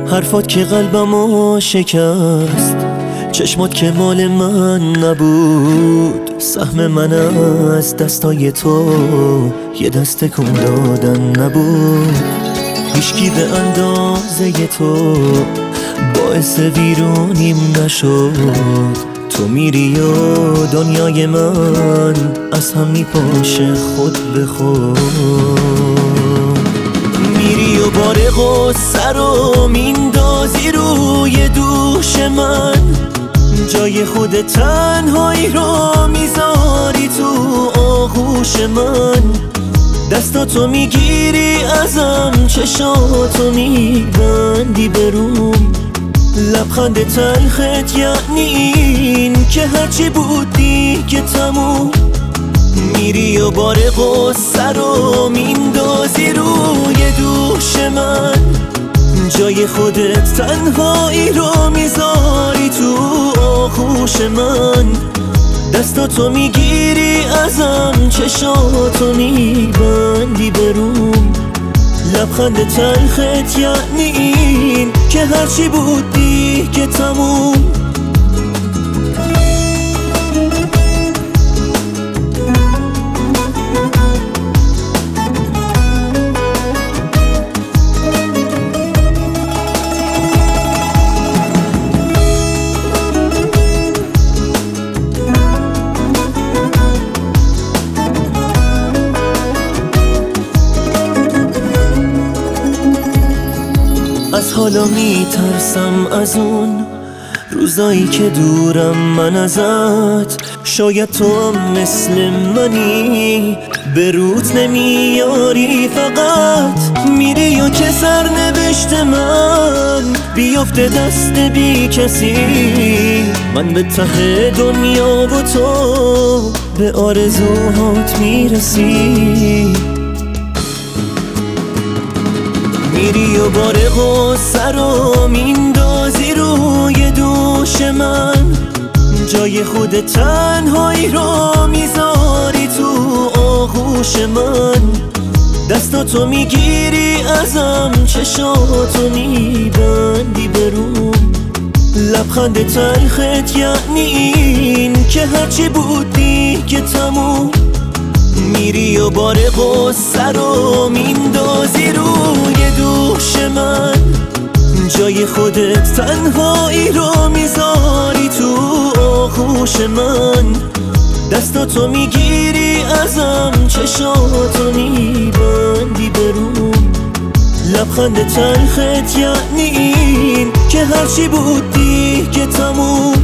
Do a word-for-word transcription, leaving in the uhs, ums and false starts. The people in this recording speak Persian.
حرفات که قلبمو شکست، چشمات که مال من نبود. سهم من از دستای تو یه دست کن دادن نبود. هیچکی به اندازه تو باعث ویرونیم نشد. تو میری و دنیای من از هم میپاشه خود به خود. میری و بار غصه رو میندازی روی دوش من، جای خود تنهایی رو میذاری تو آغوش من. دستاتو میگیری ازم، چشاتو میبندی بروم. لبخند تلخت یعنی این که هرچی بودی که تموم. میری و بار غصه رو میندازی روی دوش من، جای خودت تنهایی رو میذاری تو آغوش من. دستاتو میگیری ازم، چشاتو میبندی بروم. لبخند تلخت یعنی این که هرچی بودی که تموم. از حالا میترسم از اون روزایی که دورم من ازت. شاید تو هم مثل منی، به روت نمیاری فقط. میری و که سرنوشت من بیافته دست بی کسی. من به ته دنیا و تو به آرزوهات میرسی. میری و بار غصه رو میندازی روی دوش من، جای خود تنهایی رو میذاری تو آغوش من. دستاتو میگیری ازم، چشاتو میبندی بروم. لبخند تلخت یعنی این که هرچی بودی که تموم. میری و بار غصه رو میندازی روی دوش من، جای خودت تنهایی رو میذاری تو آغوش من. دستاتو میگیری ازم، چشاتو میبندی بروم. لبخند تلخت یعنی این که هرچی بودی که تموم.